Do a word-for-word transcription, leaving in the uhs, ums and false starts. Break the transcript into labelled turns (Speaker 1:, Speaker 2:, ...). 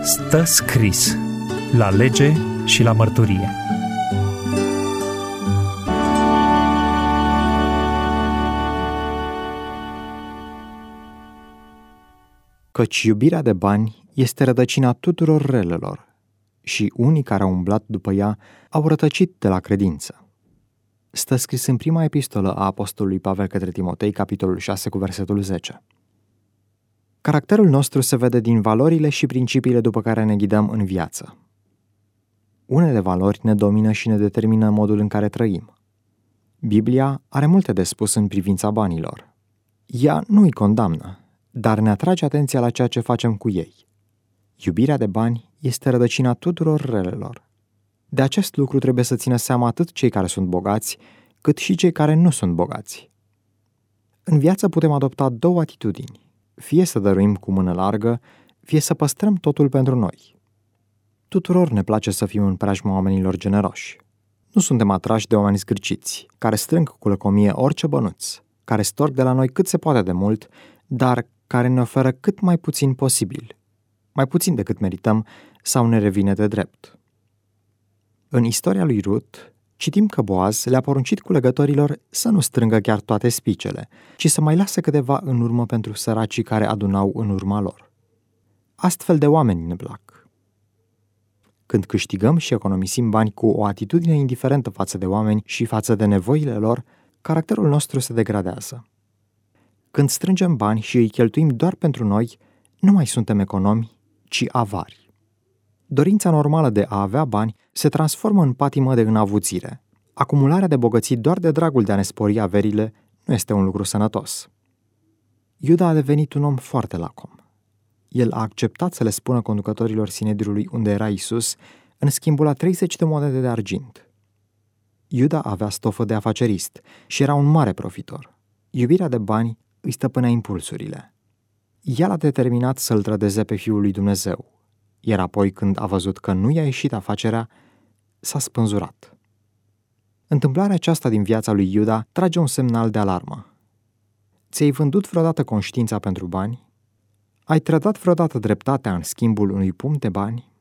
Speaker 1: Stă scris la lege și la mărturie.
Speaker 2: Căci iubirea de bani este rădăcina tuturor relelor și unii care au umblat după ea au rătăcit de la credință. Stă scris în prima epistolă a apostolului Pavel către Timotei, capitolul șase, cu versetul zece. Caracterul nostru se vede din valorile și principiile după care ne ghidăm în viață. Unele valori ne domină și ne determină modul în care trăim. Biblia are multe de spus în privința banilor. Ea nu îi condamnă, dar ne atrage atenția la ceea ce facem cu ei. Iubirea de bani este rădăcina tuturor relelor. De acest lucru trebuie să țină seama atât cei care sunt bogați, cât și cei care nu sunt bogați. În viață putem adopta două atitudini, fie să dăruim cu mână largă, fie să păstrăm totul pentru noi. Tuturor ne place să fim în preajma oamenilor generoși. Nu suntem atrași de oameni zgârciți, care strâng cu lăcomie orice bănuț, care storc de la noi cât se poate de mult, dar care ne oferă cât mai puțin posibil, mai puțin decât merităm sau ne revine de drept. În istoria lui Rut, citim că Boaz le-a poruncit culegătorilor să nu strângă chiar toate spicele, ci să mai lase câteva în urmă pentru săracii care adunau în urma lor. Astfel de oameni ne plac. Când câștigăm și economisim bani cu o atitudine indiferentă față de oameni și față de nevoile lor, caracterul nostru se degradează. Când strângem bani și îi cheltuim doar pentru noi, nu mai suntem economi, ci avari. Dorința normală de a avea bani se transformă în patimă de înavuțire. Acumularea de bogății doar de dragul de a ne spori averile nu este un lucru sănătos. Iuda a devenit un om foarte lacom. El a acceptat să le spună conducătorilor Sinedriului unde era Isus, în schimbul la treizeci de monede de argint. Iuda avea stofă de afacerist și era un mare profitor. Iubirea de bani îi stăpânea impulsurile. El a determinat să-l trădeze pe Fiul lui Dumnezeu, iar apoi, când a văzut că nu i-a ieșit afacerea, s-a spânzurat. Întâmplarea aceasta din viața lui Iuda trage un semnal de alarmă. Ți-ai vândut vreodată conștiința pentru bani? Ai trădat vreodată dreptatea în schimbul unui pumn de bani?